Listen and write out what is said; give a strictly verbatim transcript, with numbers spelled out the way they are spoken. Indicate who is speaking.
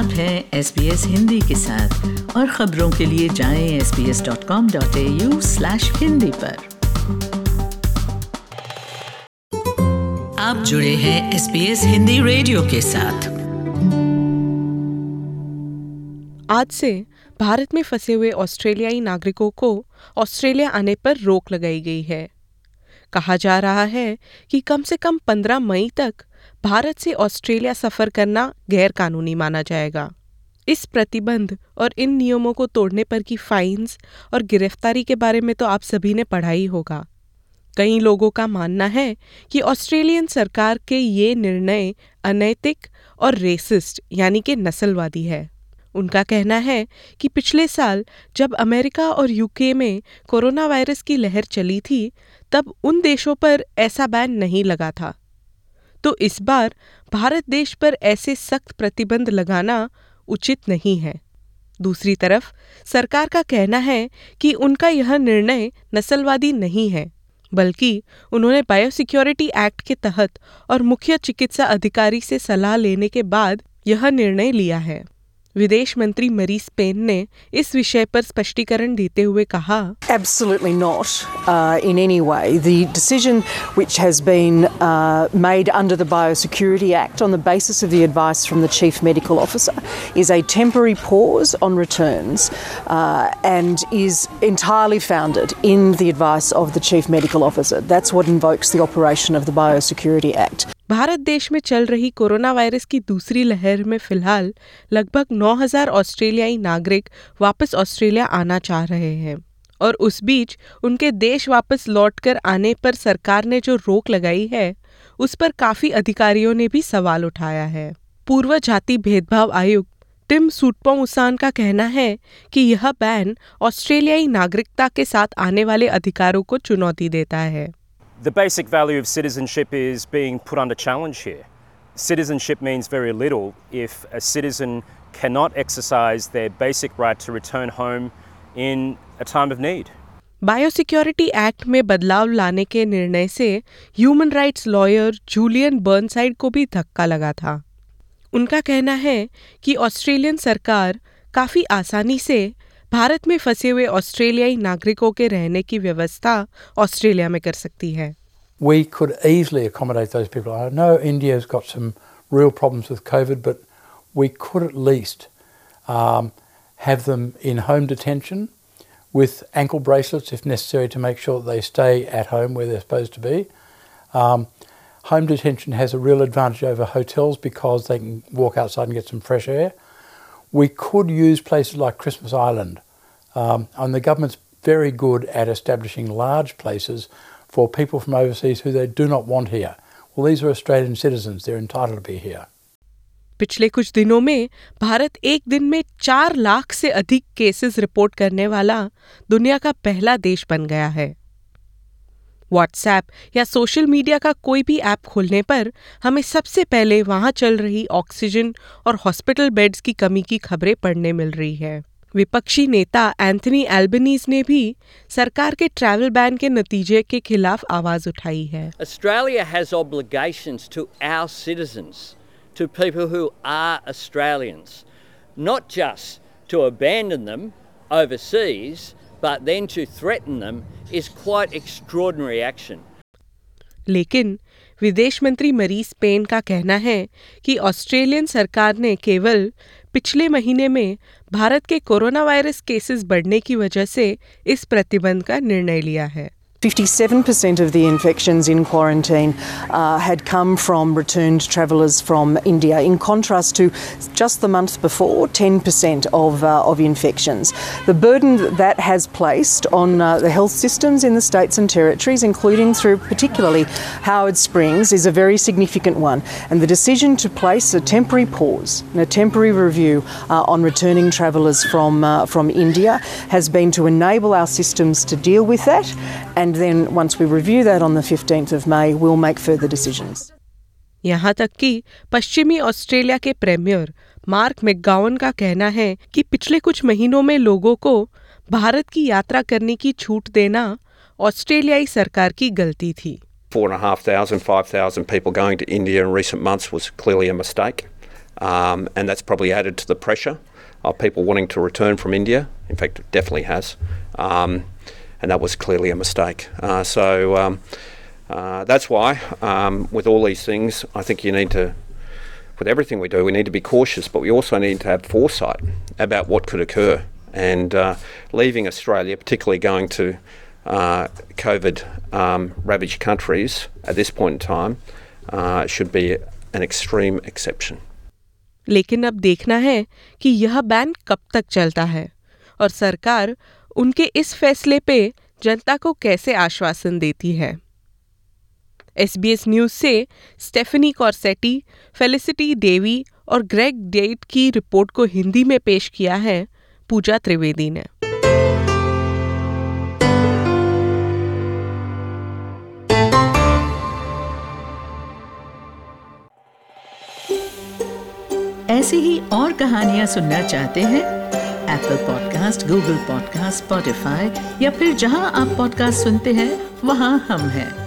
Speaker 1: आप हैं S B S Hindi के साथ और खबरों के लिए जाएं S B S dot com dot A U slash Hindi पर। आप जुड़े हैं S B S Hindi radio के साथ।
Speaker 2: आज से भारत में फंसे हुए ऑस्ट्रेलियाई नागरिकों को ऑस्ट्रेलिया आने पर रोक लगाई गई है। कहा जा रहा है कि कम से कम पंद्रह मई तक भारत से ऑस्ट्रेलिया सफर करना गैर कानूनी माना जाएगा। इस प्रतिबंध और इन नियमों को तोड़ने पर की फाइन्स और गिरफ्तारी के बारे में तो आप सभी ने पढ़ा ही होगा। कई लोगों का मानना है कि ऑस्ट्रेलियन सरकार के ये निर्णय अनैतिक और रेसिस्ट यानी कि नस्लवादी है। उनका कहना है कि पिछले साल जब अमेरिका और यूके में कोरोना वायरस की लहर चली थी, तब उन देशों पर ऐसा बैन नहीं लगा था। तो इस बार भारत देश पर ऐसे सख्त प्रतिबंध लगाना उचित नहीं है। दूसरी तरफ सरकार का कहना है कि उनका यह निर्णय नस्लवादी नहीं है, बल्कि उन्होंने बायोसिक्योरिटी एक्ट के तहत और मुख्य चिकित्सा अधिकारी से सलाह लेने के बाद यह निर्णय लिया है। विदेश मंत्री मरीस पेन ने इस विषय पर स्पष्टीकरण देते हुए कहा,
Speaker 3: Absolutely not uh, in any way. The decision which has been uh, made under the Biosecurity Act on the basis of the advice from the Chief Medical Officer is a temporary pause on returns uh, and is entirely founded in the advice of the Chief Medical Officer. That's what invokes the operation of the Biosecurity Act.
Speaker 2: Bharat देश में चल रही corona virus की दूसरी लहर में फिलहाल लगभग नौ हज़ार ऑस्ट्रेलियाई नागरिक वापस ऑस्ट्रेलिया आना चाह रहे हैं और उस बीच उनके देश वापस लौटकर आने पर सरकार ने जो रोक लगाई है, उस पर काफी अधिकारियों ने भी सवाल उठाया है। पूर्व जाति भेदभाव आयुक्त टिम सूटपोंग-उसान का कहना है कि यह बैन ऑस्ट्रेलियाई नागरिकता के साथ आने वाले अधिकारों को चुनौती देता है।
Speaker 4: The basic value of citizenship is being put under challenge here. Citizenship means very little if a citizen cannot exercise their basic right to return home in a time of need.
Speaker 2: Biosecurity act में बदलाव लाने के निर्णय से human rights lawyer Julian Burnside को भी धक्का लगा था। उनका कहना है कि ऑस्ट्रेलियन सरकार काफी आसानी से भारत में फंसे हुए ऑस्ट्रेलियाई नागरिकों के रहने की व्यवस्था ऑस्ट्रेलिया में कर सकती है।
Speaker 5: We could easily accommodate those people. I know India has got some real problems with COVID, but we could at least um, have them in home detention with ankle bracelets if necessary to make sure that they stay at home where they're supposed to be. Um, home detention has a real advantage over hotels because they can walk outside and get some fresh air. We could use places like Christmas Island, um, and the government's very good at establishing large places for people from overseas who they do not want here. Well, these are Australian citizens, they're entitled to be here.
Speaker 2: पिछले कुछ दिनों में भारत एक दिन में चार लाख से अधिक केसेस रिपोर्ट करने वाला दुनिया का पहला देश बन गया है। व्हाट्सएप या सोशल मीडिया का कोई भी ऐप खोलने पर हमें सबसे पहले वहां चल रही ऑक्सीजन और हॉस्पिटल बेड्स की कमी की खबरें पढ़ने मिल रही है। विपक्षी नेता एंथनी एल्बनीज ने भी सरकार के ट्रैवल बैन के नतीजे के खिलाफ आवाज उठाई है।
Speaker 6: Australia has obligations to our citizens, to people who are Australians, not just to abandon them overseas, but then to threaten them is quite extraordinary action.
Speaker 2: लेकिन विदेश मंत्री मरीस पेन का कहना है कि ऑस्ट्रेलियन सरकार ने केवल पिछले महीने में भारत के कोरोना वायरस केसेस बढ़ने की वजह से इस प्रतिबंध का निर्णय लिया है।
Speaker 3: fifty-seven percent of the infections in quarantine uh, had come from returned travellers from India, in contrast to just the month before, ten percent of, uh, of infections. The burden that, that has placed on uh, the health systems in the states and territories, including through particularly Howard Springs, is a very significant one. And the decision to place a temporary pause and a temporary review uh, on returning travellers from, uh, from India has been to enable our systems to deal with that. And And then once we review that on the fifteenth of May, we'll make further decisions.
Speaker 2: यहाँ तक कि पश्चिमी Australia के premiere mark मैकगावन का कहना है कि पिछले कुछ महीनों में लोगों को भारत की यात्रा करने की छूट देना ऑस्ट्रेलियाई सरकार की गलती थी।
Speaker 7: Four and a half thousand, five thousand people going to India in recent months was clearly a mistake. um, and that's probably added to the pressure of people wanting to return from India. In fact, it definitely has, um, and that was clearly a mistake. Uh, so um, uh, that's why, um, with all these things, I think you need to, with everything we do, we need to be cautious, but we also need to have foresight about what could occur. And uh, leaving Australia, particularly going to uh, COVID um, ravaged countries at this point in time, uh, should be an extreme exception.
Speaker 2: लेकिन अब देखना है कि यह ban कब तक चलता है और सरकार उनके इस फैसले पे जनता को कैसे आश्वासन देती है। एसबीएस न्यूज़ से स्टेफनी कॉर्सेटी, फेलिसिटी देवी और ग्रेग डेट की रिपोर्ट को हिंदी में पेश किया है पूजा त्रिवेदी ने।
Speaker 1: ऐसी ही और कहानियां सुनना चाहते हैं? Apple podcast, Google podcast, Spotify या फिर जहां आप पॉडकास्ट सुनते हैं वहां हम हैं।